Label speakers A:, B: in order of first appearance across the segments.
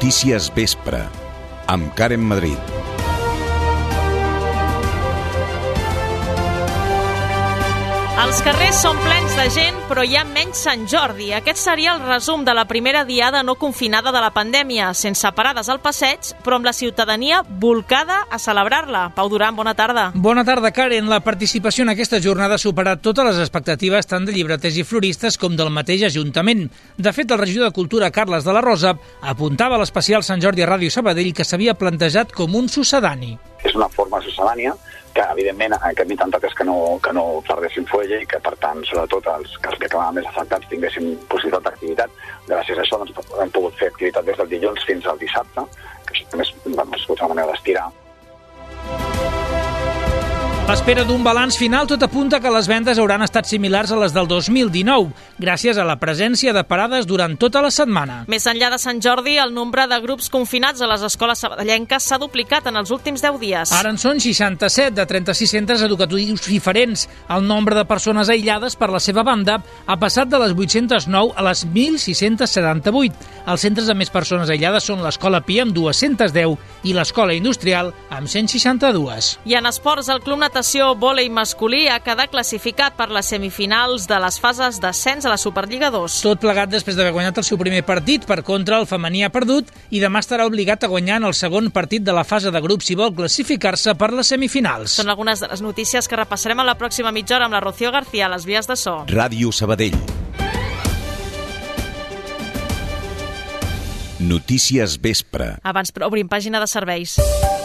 A: Notícies Vespre, amb Karen Madrid.
B: Els carrers són plens de gent, però hi ha menys Sant Jordi. Aquest seria el resum de la primera diada no confinada de la pandèmia, sense parades al passeig, però amb la ciutadania volcada a celebrar-la. Pau Duran, bona tarda.
C: Bona tarda, Karen. La participació en aquesta jornada ha superat totes les expectatives tant de llibreters i floristes com del mateix Ajuntament. De fet, el regidor de Cultura, Carles de la Rosa, apuntava a l'especial Sant Jordi a Ràdio Sabadell que s'havia plantejat com un succedani.
D: És una forma succedània que, evidentment, el que hem intentat és que no perdessin fuella i que, per tant, sobretot els que acabaven més afectats tinguessin possibilitat d'activitat. Gràcies a això hem pogut fer activitat des del dilluns fins al dissabte, que això també és una manera d'estirar.
C: A l'espera d'un balanç final, tot apunta que les vendes hauran estat similars a les del 2019, gràcies a la presència de parades durant tota la setmana.
B: Més enllà de Sant Jordi, el nombre de grups confinats a les escoles sabadellenques s'ha duplicat en els últims 10 dies.
C: Ara en són 67 de 36 centres educatius diferents. El nombre de persones aïllades, per la seva banda, ha passat de les 809 a les 1.678. Els centres amb més persones aïllades són l'Escola Pia, amb 210, i l'Escola Industrial, amb 162.
B: I en esports, el Club Natació Vòlei Masculí ha quedat classificat per les semifinals de les fases d'ascens a la Superliga 2.
C: Tot plegat després d'haver guanyat el seu primer partit. Per contra, el femení ha perdut i demà estarà obligat a guanyar en el segon partit de la fase de grups si vol classificar-se per les semifinals.
B: Són algunes de les notícies que repassarem a la pròxima mitja hora amb la Rocío García a les vies de so.
A: Ràdio Sabadell. Notícies Vespre.
B: Abans, però, obrim pàgina de serveis.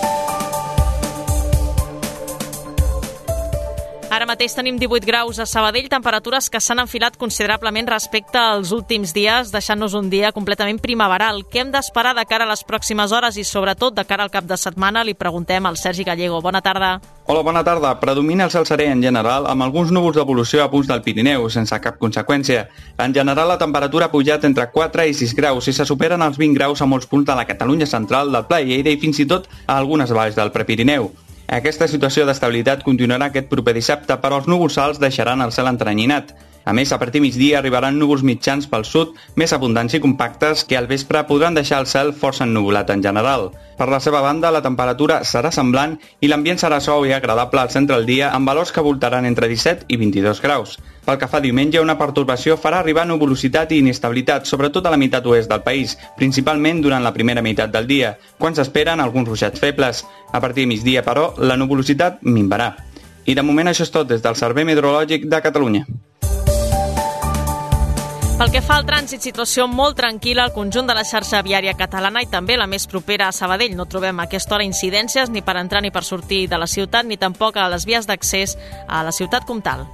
B: Ara mateix tenim 18 graus a Sabadell, temperatures que s'han enfilat considerablement respecte als últims dies, deixant-nos un dia completament primaveral. Què hem d'esperar de cara a les pròximes hores i, sobretot, de cara al cap de setmana? Li preguntem al Sergi Gallego. Bona tarda.
E: Hola, bona tarda. Predomina el cel serè en general, amb alguns núvols d'evolució a punts del Pirineu, sense cap conseqüència. En general, la temperatura ha pujat entre 4 i 6 graus i se superen els 20 graus a molts punts de la Catalunya central, del Pla i Lleida i fins i tot a algunes valls del Prepirineu. Aquesta situació d'estabilitat continuarà aquest proper dissabte, però els núvols alts deixaran el cel entrenyinat. A més, a partir migdia arribaran núvols mitjans pel sud, més abundants i compactes, que al vespre podran deixar el cel força ennuvolat en general. Per la seva banda, la temperatura serà semblant i l'ambient serà suau i agradable al centre del dia, amb valors que voltaran entre 17 i 22 graus. Pel que fa a diumenge, una pertorbació farà arribar nuvolositat i inestabilitat, sobretot a la meitat oest del país, principalment durant la primera meitat del dia, quan s'esperen alguns ruixats febles. A partir de migdia, però, la nuvolositat minvarà. I de moment això és tot des del Servei Meteorològic de Catalunya.
B: Pel que fa al trànsit, situació molt tranquil·la al conjunt de la xarxa viària catalana i també la més propera a Sabadell. No trobem a aquesta hora incidències ni per entrar ni per sortir de la ciutat, ni tampoc a les vies d'accés a la ciutat comtal.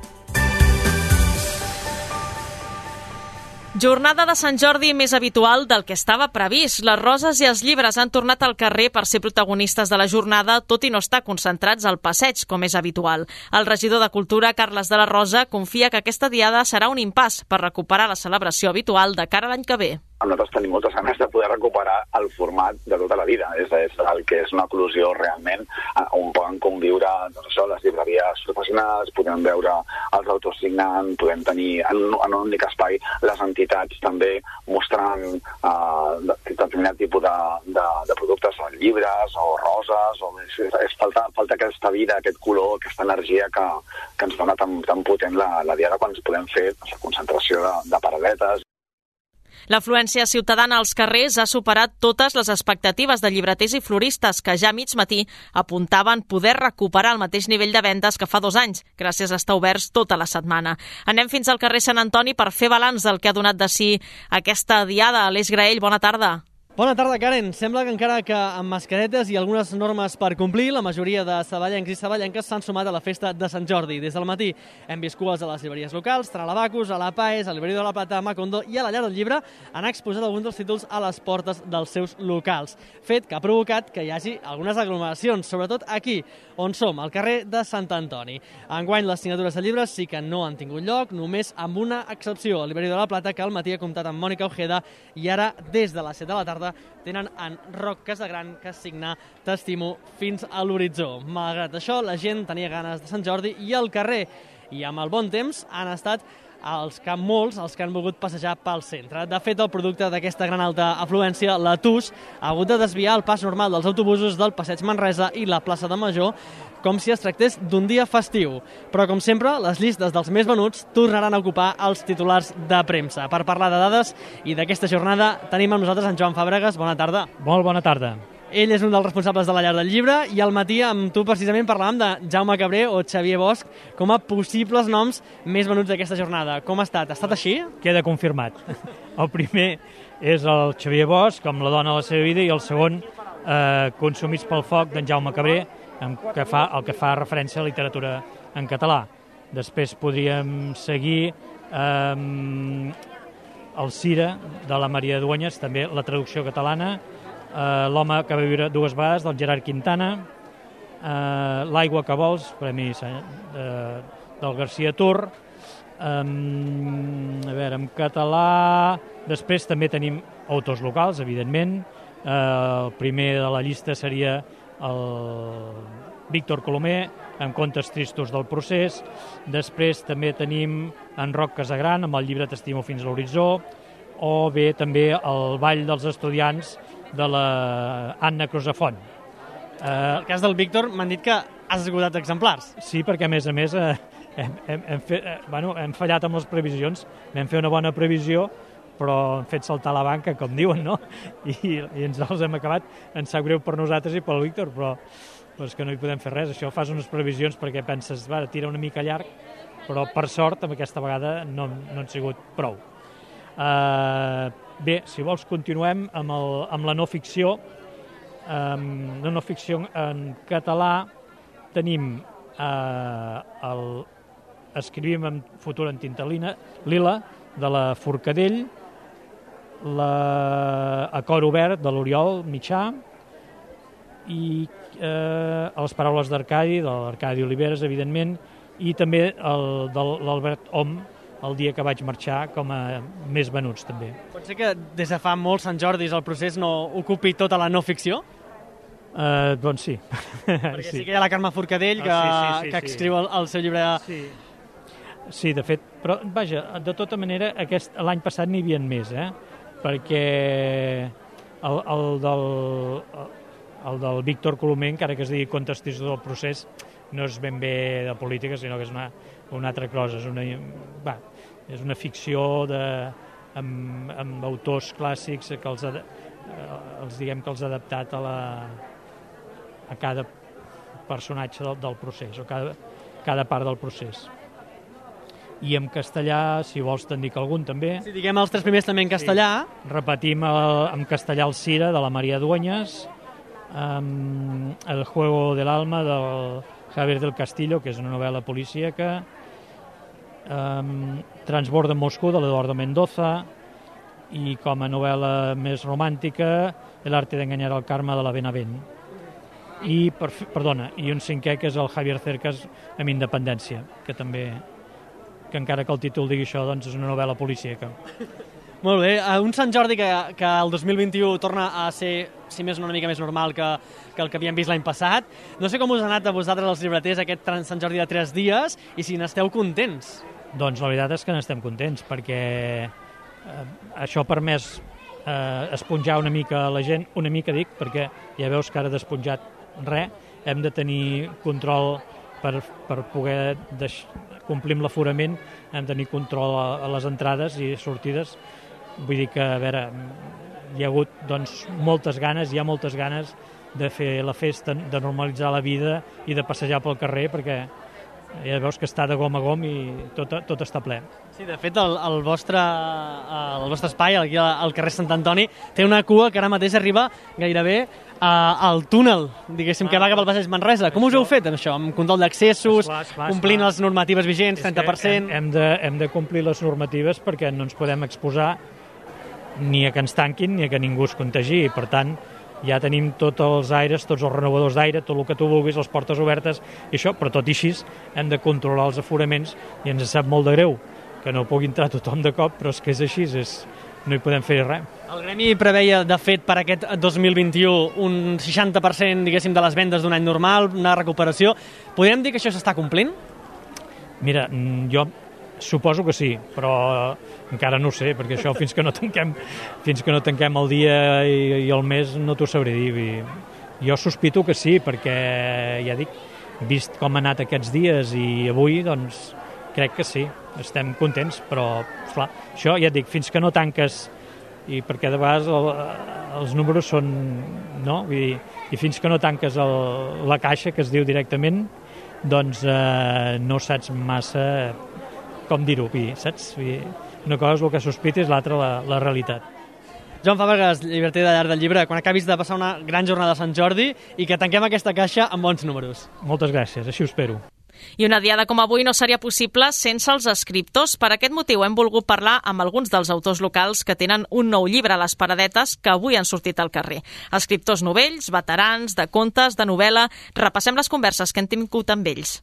B: Jornada de Sant Jordi més habitual del que estava previst. Les roses i els llibres han tornat al carrer per ser protagonistes de la jornada, tot i no estar concentrats al passeig, com és habitual. El regidor de Cultura, Carles de la Rosa, confia que aquesta diada serà un impàs per recuperar la celebració habitual de cara a l'any que ve.
D: Nosaltres tenim moltes ganes de poder recuperar el format de tota la vida. És el que és una eclosió realment on poden conviure les llibreries professionals, podem veure els autors signant, podem tenir en un únic espai les entitats també mostrant determinat tipus de productes, llibres o roses. Falta aquesta vida, aquest color, aquesta energia que ens dona tan potent la diada quan ens podem fer la concentració de paradetes.
B: L'afluència ciutadana als carrers ha superat totes les expectatives de llibreters i floristes que ja a mig matí apuntaven poder recuperar el mateix nivell de vendes que fa 2 anys, gràcies a estar oberts tota la setmana. Anem fins al carrer Sant Antoni per fer balanç del que ha donat de si aquesta diada. Aleix Graell, bona tarda.
F: Bona tarda, Karen. Sembla que encara que amb mascaretes i algunes normes per complir, la majoria de sabadellencs i sabadellenques s'han sumat a la festa de Sant Jordi. Des del matí hem vist cues a les llibreries locals, tant a la Bacus, a la Paes, a l'Hibreria de la Plata, a Macondo i a la Llar del Llibre han exposat alguns dels títols a les portes dels seus locals, fet que ha provocat que hi hagi algunes aglomeracions, sobretot aquí, on som, al carrer de Sant Antoni. Enguany les signatures de llibres sí que no han tingut lloc, només amb una excepció, a l'Hibreria de la Plata, que al matí ha comptat amb Mònica Ojeda i ara, des de les 7 de la tarda, tenen en Roc Casagran que signa T'estimo fins a l'horitzó. Malgrat això, la gent tenia ganes de Sant Jordi i al carrer, i amb el bon temps, han estat molts els que han volgut passejar pel centre. De fet, el producte d'aquesta gran alta afluència, la TUS, ha hagut de desviar el pas normal dels autobusos del Passeig Manresa i la plaça de Major, com si es tractés d'un dia festiu. Però, com sempre, les llistes dels més venuts tornaran a ocupar els titulars de premsa. Per parlar de dades i d'aquesta jornada, tenim amb nosaltres en Joan Fàbregas. Bona tarda.
G: Molt bona tarda.
F: Ell és un dels responsables de la Llar del Llibre i al matí amb tu precisament parlàvem de Jaume Cabré o Xavier Bosch com a possibles noms més venuts d'aquesta jornada. Com ha estat? Ha estat així?
G: Queda confirmat. El primer és el Xavier Bosch, com la dona de la seva vida, i el segon, Consumits pel foc, d'en Jaume Cabré, el que fa referència a la literatura en català. Després podríem seguir el Cira, de la Maria Dueñas, també la traducció catalana, L'home que va viure dues vegades, del Gerard Quintana, L'aigua que vols, premi del Garcia Tur, en català. Després també tenim autors locals, evidentment. El primer de la llista seria el Víctor Colomer, amb Contes tristos del procés. Després també tenim en Roc Casagran, amb el llibre T'estimo fins a l'horitzó, o bé també el Ball dels estudiants, de la Anna Crusafont.
F: En el cas del Víctor m'han dit que has esgotat exemplars.
G: Sí, perquè a més hem fallat amb les previsions. Vam fer una bona previsió, però hem fet saltar la banca, com diuen, no? I ens els hem acabat. Ens sap greu per nosaltres i pel Víctor, però és que no hi podem fer res. Això fas unes previsions perquè penses, tira una mica llarg, però per sort amb aquesta vegada no han sigut prou. Bé, si vols continuem amb la no ficció. La no ficció en català tenim Escrivim en futur en tinta lila, de la Forcadell, A cor obert, de l'Oriol Mitjà, i les paraules d'Arcadi, de l'Arcadi Oliveres, evidentment, i també de l'Albert Om, El dia que vaig marxar, com a més venuts, també.
F: Pot ser que des de fa molts Sant Jordis el procés no ocupi tota la no ficció?
G: Doncs sí.
F: Perquè sí que hi ha la Carme Forcadell, que escriu el seu llibre...
G: Sí, de fet, però vaja, de tota manera, l'any passat n'hi havia més, perquè el del Víctor Colomer, encara que es digui Contes tristos del procés, no és ben bé de política, sinó que és una altra cosa, és una ficció amb autors clàssics que els ha adaptat a cada personatge del procés, o cada part del procés. I en castellà, si vols te'n dic algun també.
F: Si diguem els tres primers també en castellà.
G: Sí. Repetim en castellà el Cira, de la Maria Dueñas, El juego del alma, del Javier del Castillo, que és una novel·la policíaca, Transbordo en Moscú, de l'Eduardo Mendoza, i com a novel·la més romàntica, El arte d'enganyar al Carme, de la Benavent. I un cinquè, que és el Javier Cercas, amb Independència, que encara que el títol digui això, doncs és una novel·la policíaca.
F: Molt bé, un Sant Jordi que el 2021 torna a ser, si més una mica més normal que el que havíem vist l'any passat. No sé com us ha anat a vosaltres els llibreters aquest Sant Jordi de 3 dies i si n'esteu contents.
G: Doncs la veritat és que n'estem contents, perquè això ha permès esponjar una mica la gent, una mica dic, perquè ja veus que ara d'esponjat res, hem de tenir control per poder complir amb l'aforament, hem de tenir control a les entrades i sortides. Vull dir que, a veure, hi ha hagut moltes ganes de fer la festa, de normalitzar la vida i de passejar pel carrer, perquè ja veus que està de gom a gom i tot està ple.
F: Sí, de fet, el vostre espai, aquí al carrer Sant Antoni, té una cua que ara mateix arriba gairebé al túnel, diguéssim, que va cap al passeig Manresa. Com us heu fet, això? Amb control d'accessos, complint les normatives vigents, 30%?
G: Hem de complir les normatives perquè no ens podem exposar ni a que ens tanquin ni a que ningú es contagi. Per tant, ja tenim tots els aires, tots els renovadors d'aire, tot el que tu vulguis, les portes obertes i això, però tot i així hem de controlar els aforaments i ens sap molt de greu que no pugui entrar tothom de cop, però és que és així, no hi podem fer res.
F: El gremi preveia, de fet, per aquest 2021 un 60%, diguéssim, de les vendes d'un any normal, una recuperació. Podríem dir que això s'està complint?
G: Mira, jo Suposo que sí, però encara no ho sé, perquè això fins que no tanquem el dia i el mes no t'ho sabré dir. Jo sospito que sí, perquè ja dic, vist com ha anat aquests dies i avui, doncs crec que sí, estem contents, però esclar, això ja dic, fins que no tanques, i perquè de vegades els números són, no? I fins que no tanques la caixa, que es diu directament, doncs no saps massa com dir-ho, saps? Una cosa és el que sospites, l'altra la realitat.
F: Joan Fàbregas, llibreter de Llar del Llibre, quan acabis de passar una gran jornada de Sant Jordi i que tanquem aquesta caixa amb bons números.
G: Moltes gràcies, així ho espero.
B: I una diada com avui no seria possible sense els escriptors. Per aquest motiu hem volgut parlar amb alguns dels autors locals que tenen un nou llibre a les paradetes que avui han sortit al carrer. Escriptors novells, veterans, de contes, de novel·la... Repassem les converses que hem tingut amb ells.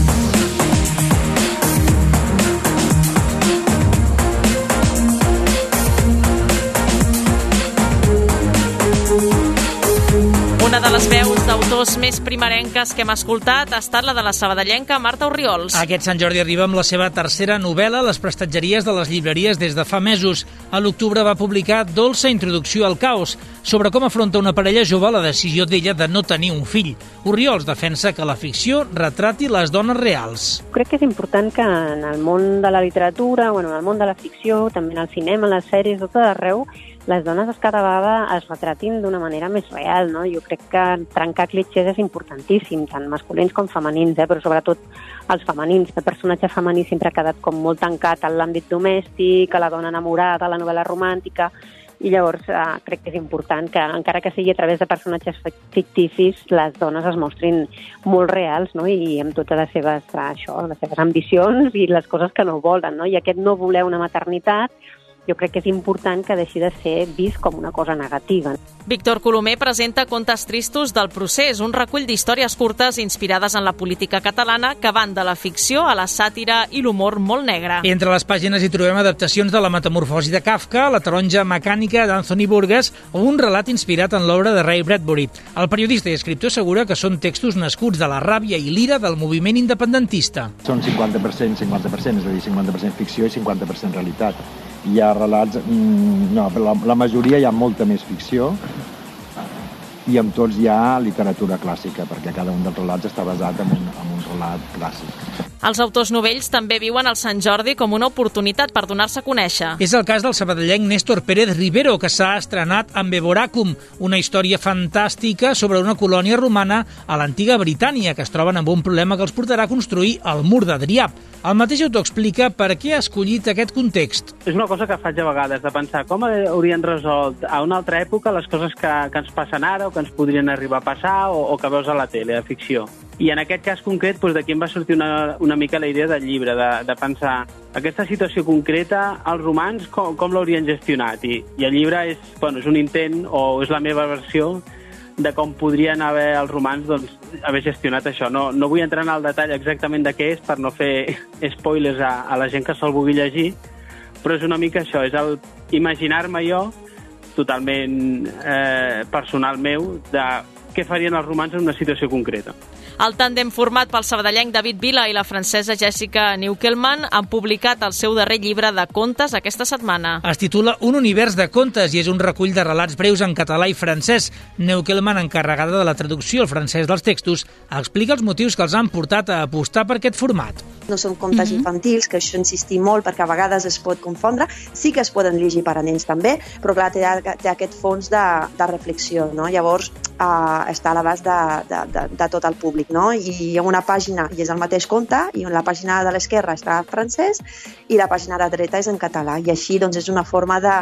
B: Una de les veus d'autors més primerenques que hem escoltat ha estat la de la sabadellenca Marta Orriols.
C: Aquest Sant Jordi arriba amb la seva tercera novel·la a les prestatgeries de les llibreries des de fa mesos. A l'octubre va publicar Dolça introducció al caos, sobre com afronta una parella jove la decisió d'ella de no tenir un fill. Orriols defensa que la ficció retrati les dones reals.
H: Crec que és important que en el món de la literatura, en el món de la ficció, també en el cinema, en les sèries, tot arreu, les dones cada vegada es retratin d'una manera més real, no? Jo crec que trencar clitxers és importantíssim, tant masculins com femenins, però sobretot els femenins. El personatge femení sempre ha quedat com molt tancat en l'àmbit domèstic, a la dona enamorada, a la novel·la romàntica, i llavors crec que és important que, encara que sigui a través de personatges ficticis, les dones es mostrin molt reals, no? I amb totes les seves ambicions i les coses que no volen, no? I aquest no voler una maternitat, jo crec que és important que deixi de ser vist com una cosa negativa.
B: Víctor Colomer presenta Contes tristos del procés, un recull d'històries curtes inspirades en la política catalana que van de la ficció a la sàtira i l'humor molt negre.
C: Entre les pàgines hi trobem adaptacions de La metamorfosi de Kafka, La taronja mecànica d'Anthony Burgess o un relat inspirat en l'obra de Ray Bradbury. El periodista i escriptor assegura que són textos nascuts de la ràbia i l'ira del moviment independentista.
I: Són 50%, és a dir, 50% ficció i 50% realitat. Hi ha relats, la majoria hi ha molta més ficció i amb tots hi ha literatura clàssica, perquè cada un dels relats està basat en un relat clàssic.
B: Els autors novells també viuen el Sant Jordi com una oportunitat per donar-se a conèixer.
C: És el cas del sabadellenc Néstor Pérez Rivero, que s'ha estrenat amb Eboracum, una història fantàstica sobre una colònia romana a l'antiga Britània, que es troben amb un problema que els portarà a construir el mur d'Adrià. El mateix autor explica per què ha escollit aquest context.
J: És una cosa que faig a vegades, de pensar com haurien resolt a una altra època les coses que ens passen ara o que ens podrien arribar a passar o que veus a la tele, a ficció. I en aquest cas concret, d'aquí em va sortir una mica la idea del llibre, de pensar aquesta situació concreta, els romans, com l'haurien gestionat? I el llibre és un intent, o és la meva versió, de com podrien haver els romans haver gestionat això. No vull entrar en el detall exactament de què és per no fer spoilers a la gent que se'l vulgui llegir, però és una mica això, és el imaginar-me jo, totalment personal meu, de què farien els romans en una situació concreta.
B: El tàndem format pel sabadellenc David Vila i la francesa Jessica Neukelman han publicat el seu darrer llibre de contes aquesta setmana.
C: Es titula Un univers de contes i és un recull de relats breus en català i francès. Neukelman, encarregada de la traducció al francès dels textos, explica els motius que els han portat a apostar per aquest format.
K: No són contes infantils, que això insistim molt perquè a vegades es pot confondre. Sí que es poden llegir per a nens també, però clar, té aquest fons de reflexió, no? Llavors està a l'abast de tot el públic, no? I hi ha una pàgina i és el mateix conte, i la pàgina de l'esquerra està en francès i la pàgina de dreta és en català, i així és una forma de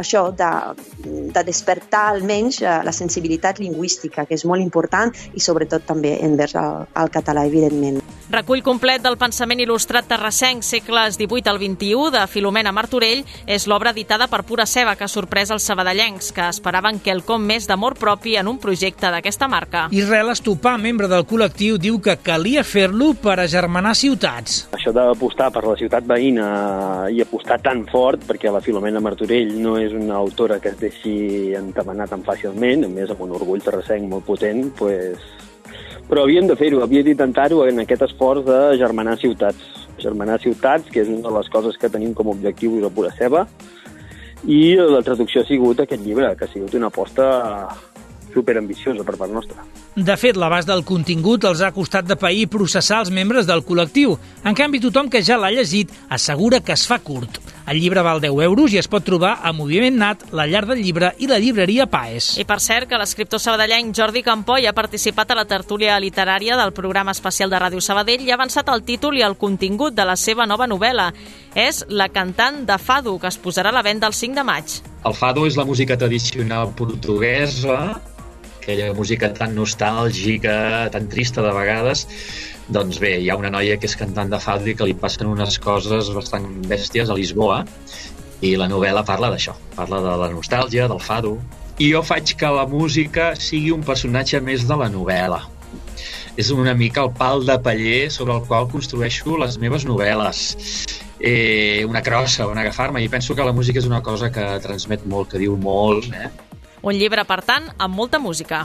K: despertar almenys la sensibilitat lingüística, que és molt important, i sobretot també envers el català, evidentment.
B: Recull complet del pensament il·lustrat terrassenc segles XVIII al XXI de Filomena Martorell és l'obra editada per Pura Ceba, que ha sorprès els sabadellencs, que esperaven quelcom més d'amor propi en un projecte d'aquesta marca.
C: Israel Estopà, membre del col·lectiu, diu que calia fer-lo per agermanar ciutats.
L: Això d'apostar per la ciutat veïna i apostar tan fort, perquè la Filomena Martorell no és una autora que es deixi entamenar tan fàcilment, a més amb un orgull terrassenc molt potent, però havíem de fer-ho, havíem d'intentar-ho en aquest esforç de germanar ciutats. agermanar ciutats, que és una de les coses que tenim com a objectiu a pura ceba, i la traducció ha sigut aquest llibre, que ha sigut una aposta superambiciosa per part nostra.
C: De fet, l'abast del contingut els ha costat de pair processar els membres del col·lectiu. En canvi, tothom que ja l'ha llegit assegura que es fa curt. El llibre val 10 euros i es pot trobar a Moviment Nat, la Llar del Llibre i la llibreria Paes.
B: I per cert, que l'escriptor sabadellenc Jordi Campoy ha participat a la tertúlia literària del programa especial de Ràdio Sabadell i ha avançat el títol i el contingut de la seva nova novel·la. És La cantant de fado, que es posarà a la venda el 5 de maig.
M: El fado és la música tradicional portuguesa, aquella música tan nostàlgica, tan trista de vegades. Doncs bé, hi ha una noia que és cantant de fado i que li passen unes coses bastant bèsties a Lisboa, i la novel·la parla d'això, parla de la nostàlgia, del fado. I jo faig que la música sigui un personatge més de la novel·la. És una mica el pal de paller sobre el qual construeixo les meves novel·les. Una crossa on agafar-me, i penso que la música és una cosa que transmet molt, que diu molt,
B: Un llibre, per tant, amb molta música.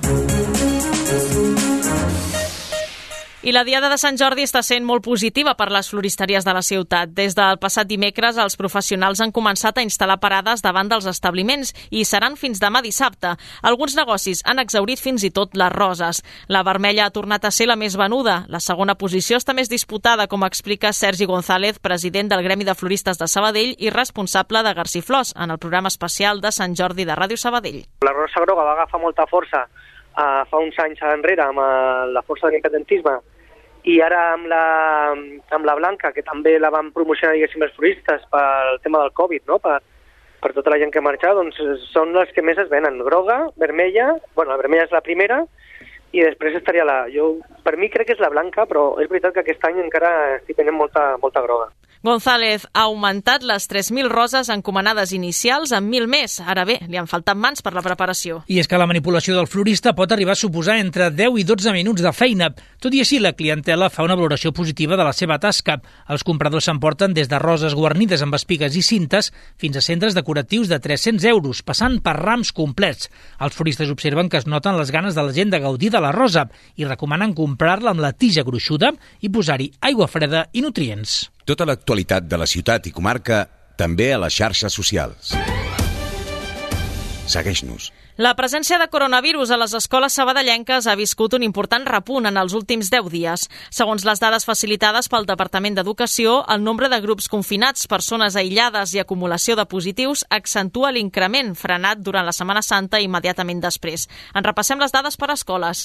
B: I la Diada de Sant Jordi està sent molt positiva per les floristeries de la ciutat. Des del passat dimecres, els professionals han començat a instal·lar parades davant dels establiments i seran fins demà dissabte. Alguns negocis han exhaurit fins i tot les roses. La vermella ha tornat a ser la més venuda. La segona posició està més disputada, com explica Sergi González, president del Gremi de Floristes de Sabadell i responsable de Garciflors, en el programa especial de Sant Jordi de Ràdio Sabadell.
N: La rosa groga va agafar molta força fa uns anys enrere amb la força de l'independentisme, i ara amb la blanca, que també la van promocionar, diguéssim, els floristes pel tema del Covid, no? Per tota la gent que ha marxat, doncs són les que més es venen. Groga, vermella, bueno, la vermella és la primera, i després estaria per mi crec que és la blanca, però és veritat que aquest any encara estic tenint molta groga.
B: González ha augmentat les 3.000 roses encomanades inicials amb 1.000 més. Ara bé, li han faltat mans per la preparació.
C: I és que la manipulació del florista pot arribar a suposar entre 10 i 12 minuts de feina. Tot i així, la clientela fa una valoració positiva de la seva tasca. Els compradors s'emporten des de roses guarnides amb espigues i cintes fins a centres decoratius de 300 euros, passant per rams complets. Els floristes observen que es noten les ganes de la gent de gaudir de la rosa i recomanen comprar-la amb la tija gruixuda i posar-hi aigua freda i nutrients.
A: Tota l'actualitat de la ciutat i comarca també a les xarxes socials. Segueix-nos.
B: La presència de coronavirus a les escoles sabadellenques ha viscut un important repunt en els últims 10 dies. Segons les dades facilitades pel Departament d'Educació, el nombre de grups confinats, persones aïllades i acumulació de positius accentua l'increment, frenat durant la Setmana Santa i immediatament després. En repassem les dades per escoles.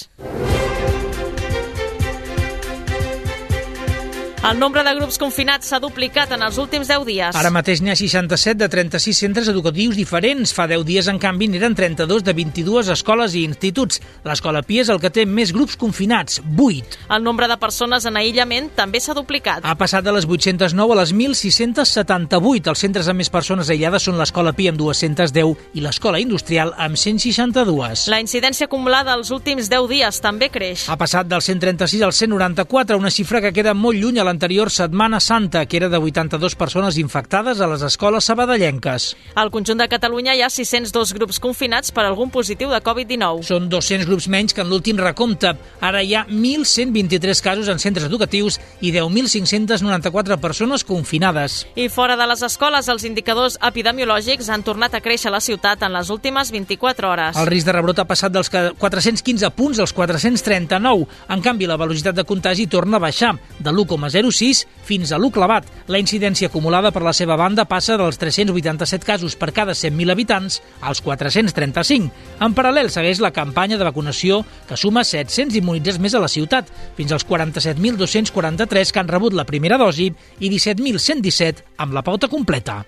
B: El nombre de grups confinats s'ha duplicat en els últims 10 dies.
C: Ara mateix n'hi ha 67 de 36 centres educatius diferents. Fa 10 dies, en canvi, n'eren 32 de 22 escoles i instituts. L'Escola Pia és el que té més grups confinats, 8.
B: El nombre de persones en aïllament també s'ha duplicat.
C: Ha passat de les 809 a les 1.678. Els centres amb més persones aïllades són l'Escola Pia amb 210 i l'Escola Industrial amb 162.
B: La incidència acumulada els últims 10 dies també creix.
C: Ha passat del 136 al 194, una xifra que queda molt lluny a l'anterior Setmana Santa, que era de 82 persones infectades a les escoles sabadellenques.
B: Al conjunt de Catalunya hi ha 602 grups confinats per algun positiu de Covid-19.
C: Són 200 grups menys que en l'últim recompte. Ara hi ha 1.123 casos en centres educatius i 10.594 persones confinades.
B: I fora de les escoles, els indicadors epidemiològics han tornat a créixer a la ciutat en les últimes 24 hores.
C: El risc de rebrot ha passat dels 415 punts als 439. En canvi, la velocitat de contagi torna a baixar, de l'1,06 fins a l'1 clavat. La incidència acumulada per la seva banda passa dels 387 casos per cada 100.000 habitants als 435. En paral·lel segueix la campanya de vacunació que suma 700 immunitzats més a la ciutat, fins als 47.243 que han rebut la primera dosi i 17.117 amb la pauta completa.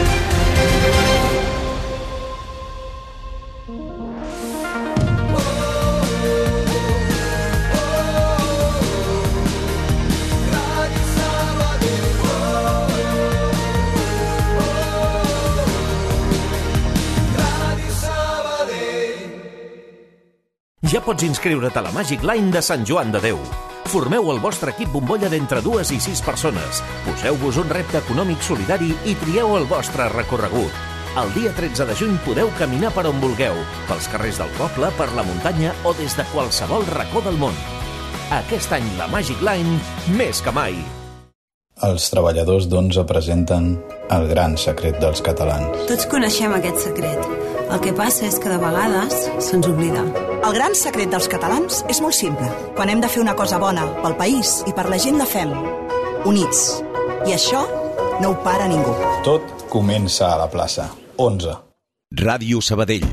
O: Ja pots inscriure't a la Magic Line de Sant Joan de Déu. Formeu el vostre equip bombolla d'entre 2 i 6 persones. Poseu-vos un repte econòmic solidari i trieu el vostre recorregut. El dia 13 de juny podeu caminar per on vulgueu, pels carrers del poble, per la muntanya o des de qualsevol racó del món. Aquest any la Magic Line, més que mai.
P: els treballadors d'11 presenten el gran secret dels catalans.
Q: Tots coneixem aquest secret. El que passa és que de vegades se'ns oblida.
R: El gran secret dels catalans és molt simple. Quan hem de fer una cosa bona pel país i per la gent la fem units. I això no ho para ningú.
P: Tot comença a la plaça. 11.
A: Ràdio Sabadell.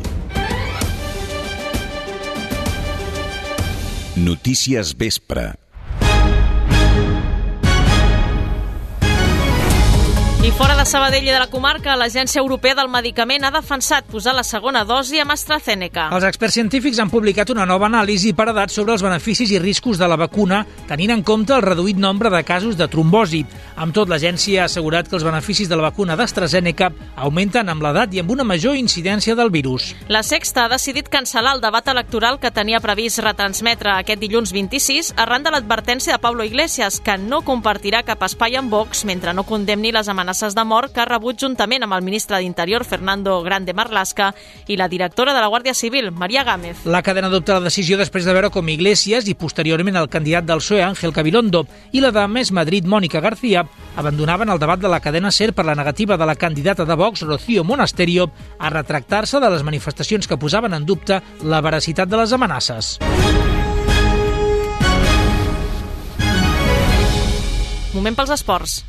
A: Notícies Vespre.
B: I fora de Sabadell i de la comarca, l'Agència Europea del Medicament ha defensat posar la segona dosi amb AstraZeneca.
C: Els experts científics han publicat una nova anàlisi per edat sobre els beneficis i riscos de la vacuna, tenint en compte el reduït nombre de casos de trombosi. Amb tot, l'agència ha assegurat que els beneficis de la vacuna d'AstraZeneca augmenten amb l'edat i amb una major incidència del virus.
B: La Sexta ha decidit cancel·lar el debat electoral que tenia previst retransmetre aquest dilluns 26 arran de l'advertència de Pablo Iglesias, que no compartirà cap espai amb Vox mentre no condemni les amenaces de mort que ha rebut juntament amb el ministre d'Interior, Fernando Grande Marlaska, i la directora de la Guàrdia Civil, María Gámez.
C: La cadena adopta la decisió després de veure com Iglesias i posteriorment el candidat del PSOE, Ángel Gabilondo, i la de Més Madrid, Mónica García, abandonaven el debat de la cadena SER per la negativa de la candidata de Vox, Rocío Monasterio, a retractar-se de les manifestacions que posaven en dubte la veracitat de les amenaces.
B: Moment pels esports.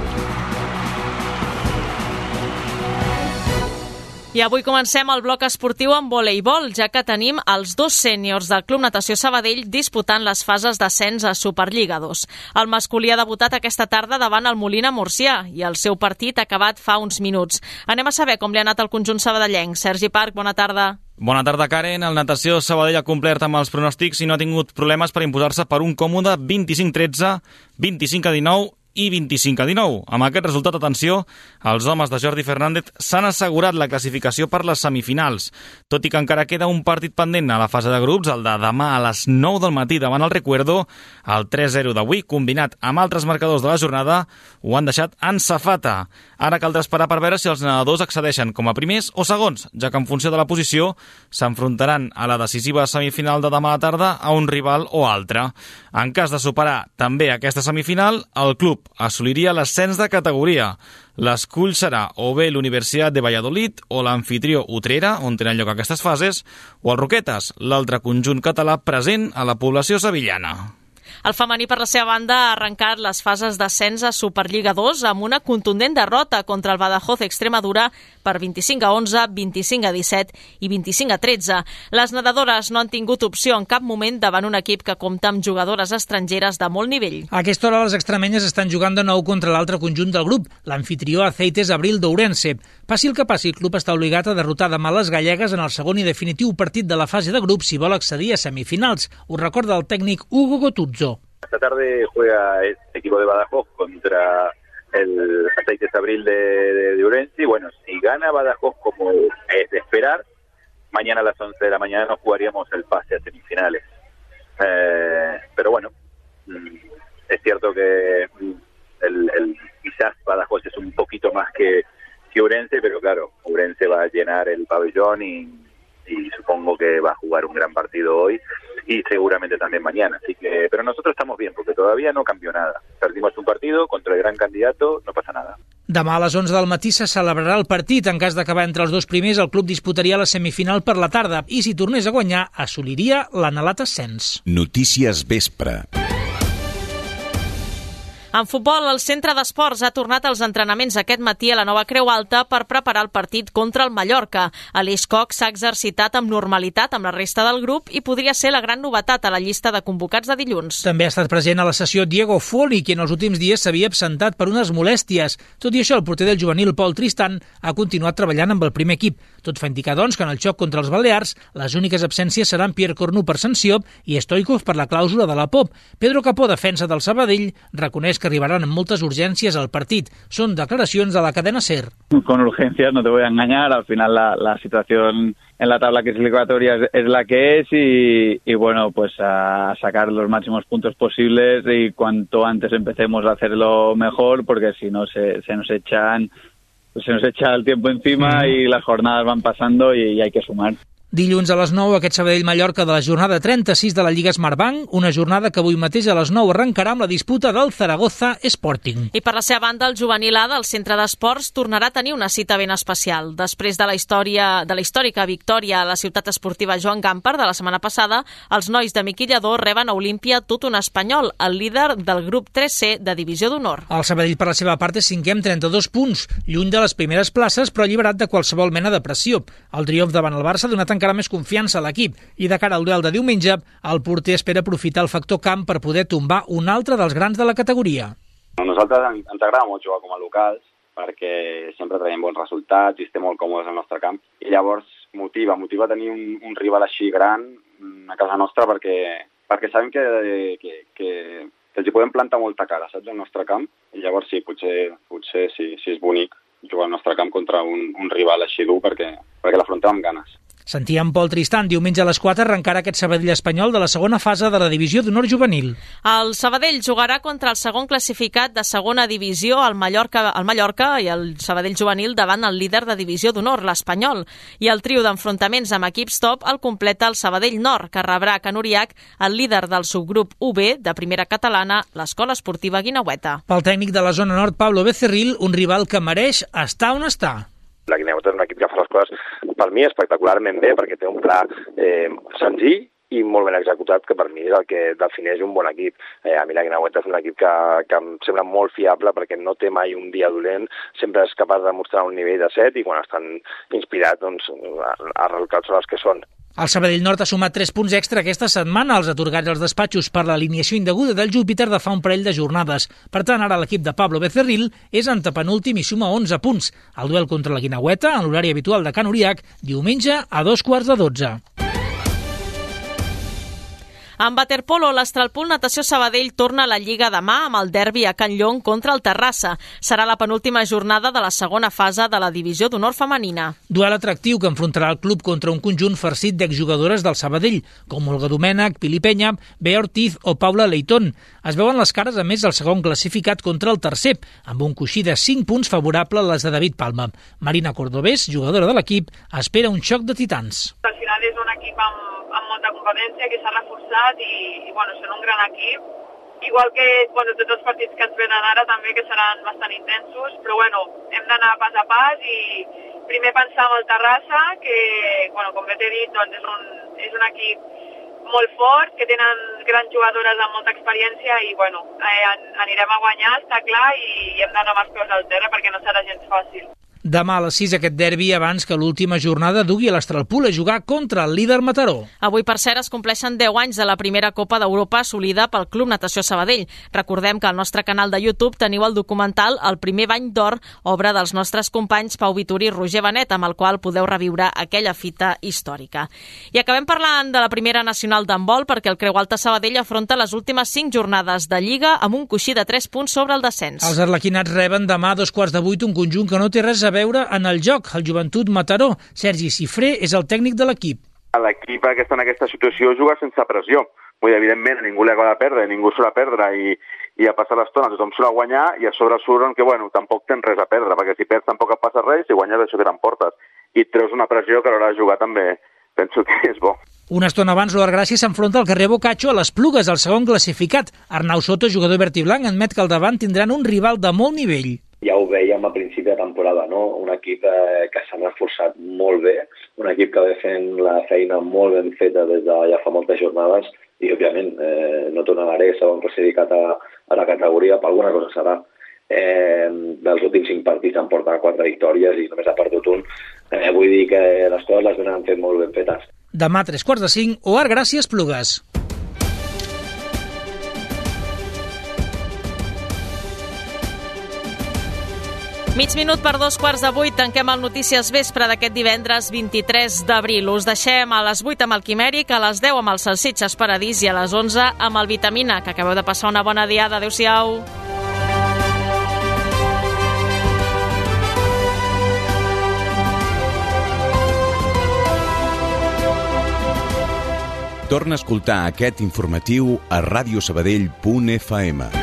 B: I avui comencem el bloc esportiu amb voleibol, ja que tenim els dos sèniors del Club Natació Sabadell disputant les fases d'ascens a Superliga 2. El masculí ha debutat aquesta tarda davant el Molina Murcià i el seu partit ha acabat fa uns minuts. Anem a saber com li ha anat al conjunt sabadellenc. Sergi Parc, bona tarda.
S: Bona tarda, Karen. El Natació Sabadell ha complert amb els pronòstics i no ha tingut problemes per imposar-se per un còmode 25-13, 25-19 i 25-19. Amb aquest resultat, atenció, els homes de Jordi Fernández s'han assegurat la classificació per les semifinals, tot i que encara queda un partit pendent a la fase de grups, el de demà a les 9 del matí davant el Recuerdo. El 3-0 d'avui, combinat amb altres marcadors de la jornada, ho han deixat en safata. Ara caldrà esperar per veure si els nedadors accedeixen com a primers o segons, ja que en funció de la posició s'enfrontaran a la decisiva semifinal de demà a la tarda a un rival o altre. En cas de superar també aquesta semifinal, el club assoliria l'ascens de categoria. L'escull serà o bé l'Universitat de Valladolid o l'anfitrió Utrera, on tenen lloc aquestes fases, o el Roquetes, l'altre conjunt català present a la població sevillana.
B: El femení, per la seva banda, ha arrencat les fases d'ascens a Superliga 2 amb una contundent derrota contra el Badajoz Extremadura per 25-11, 25-17 i 25-13. Les nedadores no han tingut opció en cap moment davant un equip que compta amb jugadores estrangeres de molt nivell.
C: A aquesta hora les extremenyes estan jugant de nou contra l'altre conjunt del grup, l'anfitrió Aceites Abril d'Ourense. Passi el que passi, el club està obligat a derrotar demà les gallegues en el segon i definitiu partit de la fase de grup si vol accedir a semifinals. Ho recorda el tècnic Hugo Gotuzzo.
T: Esta tarde juega el equipo de Badajoz contra el Aceites Abril de Ourense y bueno, si gana Badajoz como es de esperar, mañana a las 11 de la mañana nos jugaríamos el pase a semifinales. Pero bueno, es cierto que quizás Badajoz es un poquito más que Ourense, pero claro, Ourense va a llenar el pabellón y supongo que va a jugar un gran partido hoy y seguramente también mañana, así que, pero nosotros estamos bien porque todavía no cambió nada. Perdimos un partido contra el gran candidato, no pasa nada.
C: Demà a les 11 del matí se celebrarà el partit. En cas d'acabar entre els dos primers, el club disputaria la semifinal per la tarda i si tornés a guanyar, assoliria l'anhelat ascens.
A: Notícies Vespre.
B: En futbol, el Centre d'Esports ha tornat als entrenaments aquest matí a la Nova Creu Alta per preparar el partit contra el Mallorca. Aleix Coc s'ha exercitat amb normalitat amb la resta del grup i podria ser la gran novetat a la llista de convocats de dilluns.
C: També ha estat present a la sessió Diego Foli, qui en els últims dies s'havia absentat per unes molèsties. Tot i això, el porter del juvenil Pol Tristan ha continuat treballant amb el primer equip. Tot fa indicar, doncs, que en el xoc contra els Balears les úniques absències seran Pierre Cornu per sanció i Stoikov per la clàusula de la POP. Pedro Capó, defensa del Sabadell, reconeix que arribaran amb moltes urgències al partit. Són declaracions de la cadena SER.
U: Con urgencias, no te voy a engañar, al final la situación en la tabla clasificatoria es la que es y bueno, pues a sacar los máximos puntos posibles y cuanto antes empecemos a hacerlo mejor, porque si no se nos echa el tiempo encima y las jornadas van pasando y hay que sumar.
C: Dilluns a les 9, aquest Sabadell-Mallorca de la jornada 36 de la Lliga Smartbank, una jornada que avui mateix a les 9 arrencarà amb la disputa del Zaragoza Sporting.
B: I per la seva banda, el juvenil A del Centre d'Esports tornarà a tenir una cita ben especial. Després de la històrica victòria a la ciutat esportiva Joan Gamper de la setmana passada, els nois de Miqui Lladó reben a Olímpia tot un espanyol, el líder del grup 3C de Divisió d'Honor.
C: El Sabadell, per la seva part, és cinquè amb 32 punts, lluny de les primeres places, però alliberat de qualsevol mena de pressió. El triomf davant el Barça ha donat encara més confiança a l'equip i de cara al duel de diumenge, el porter espera aprofitar el factor camp per poder tombar un altre dels grans de la categoria.
E: A nosaltres ens agrada molt jugar com a locals perquè sempre traiem bons resultats i estem molt còmodes al nostre camp i llavors motiva tenir un rival així gran a casa nostra perquè sabem que els hi podem plantar molta cara, saps, al nostre camp i llavors sí, potser sí és bonic jugar al nostre camp contra un rival així dur perquè l'afrontem amb ganes.
C: Sentíem Pol Tristan. Diumenge a les 4 arrencarà aquest Sabadell espanyol de la segona fase de la Divisió d'Honor juvenil.
B: El Sabadell jugarà contra el segon classificat de segona divisió, el Mallorca i el Sabadell juvenil davant el líder de Divisió d'Honor, l'Espanyol. I el trio d'enfrontaments amb equips top el completa el Sabadell Nord, que rebrà a Can Uriac el líder del subgrup UB de primera catalana, l'Escola Esportiva Guineueta.
C: Pel tècnic de la zona nord, Pablo Becerril, un rival que mereix estar on està.
V: La Guineueta és un equip que fa les coses, per mi, espectacularment bé, perquè té un pla senzill i molt ben executat, que per mi és el que defineix un bon equip. A mi la Guineueta és un equip que em sembla molt fiable perquè no té mai un dia dolent, sempre és capaç de mostrar un nivell de 7 i quan estan inspirats, doncs, els resultats són els que són.
C: El Sabadell Nord ha sumat 3 punts extra aquesta setmana als atorgats als despatxos per l'alineació indeguda del Júpiter de fa un parell de jornades. Per tant, ara l'equip de Pablo Becerril és antepenúltim i suma 11 punts. El duel contra la Guineueta, en l'horari habitual de Can Uriac, diumenge a 2:15.
B: En waterpolo, l'Astralpool Natació Sabadell torna a la Lliga demà amb el derbi a Can Llong contra el Terrassa. Serà la penúltima jornada de la segona fase de la Divisió d'Honor femenina.
C: Duel atractiu que enfrontarà el club contra un conjunt farcit d'exjugadores del Sabadell, com Olga Domènech, Pili Penya, Bea Ortiz o Paula Leitón. Es veuen les cares, a més, del segon classificat contra el tercer, amb un coixí de 5 punts favorable a les de David Palma. Marina Cordobés, jugadora de l'equip, espera un xoc de titans.
W: Al final és un equip amb molta competència, que s'ha reforçat i bueno, són un gran equip. Igual que tots els partits que ens venen ara també, que seran bastant intensos, però bueno, hem d'anar pas a pas i primer pensar en el Terrassa, que, bueno, com bé t'he dit, doncs és un equip molt fort, que tenen grans jugadores amb molta experiència i bueno, anirem a guanyar, està clar, i hem d'anar amb els peus al terra perquè no serà gens fàcil.
C: Demà a les 6 aquest derbi abans que l'última jornada dugui a l'Astralpool a jugar contra el líder Mataró.
B: Avui, per cert, es compleixen 10 anys de la primera Copa d'Europa assolida pel Club Natació Sabadell. Recordem que al nostre canal de YouTube teniu el documental El primer bany d'or, obra dels nostres companys Pau Vituri i Roger Benet, amb el qual podeu reviure aquella fita històrica. I acabem parlant de la primera nacional d'handbol perquè el Creu Alta Sabadell afronta les últimes 5 jornades de Lliga amb un coixí de 3 punts sobre el descens.
C: Els arlequinats reben demà a 2:15 un conjunt que no té res a veure en el joc, el Joventut Mataró. Sergi Cifré és el tècnic de l'equip.
E: L'equip que està en aquesta situació juga sense pressió. Vull dir, evidentment, ningú li acaba de perdre, ningú s'ho ha perdre i a passar l'estona tothom s'ho ha guanyar i a sobre surten que, bueno, tampoc tens res a perdre, perquè si perds tampoc et passa res i si guanyes això que t'emportes. I et treus una pressió que a l'hora de jugar també penso que és bo.
C: Una estona abans, l'Or Gràcia s'enfronta al carrer Boccaccio a les Plugues, el segon classificat. Arnau Soto, jugador verd i blanc, admet que al davant tindran un rival de molt nivell.
X: Ja ho vèiem a principi de temporada, no? Un equip que s'ha reforçat molt bé, un equip que ve fent la feina molt ben feta des de ja fa moltes jornades i, òbviament, no tornaré segon classificat a la categoria, per alguna cosa serà. Dels últims 5 partits han portat 4 victòries i només ha perdut un. Vull dir que les coses les han fet molt ben fetes.
C: Demà a 3:45, Oar Gràcies Plugues.
B: Mig minut per 7:45, tanquem el Notícies Vespre d'aquest divendres 23 d'abril. Us deixem a les 8 amb el Quimèric, a les 10 amb els Salsitxes Paradís i a les 11 amb el Vitamina. Que acabeu de passar una bona diada. Adéu-siau.
A: Torna a escoltar aquest informatiu a radiosabadell.fm.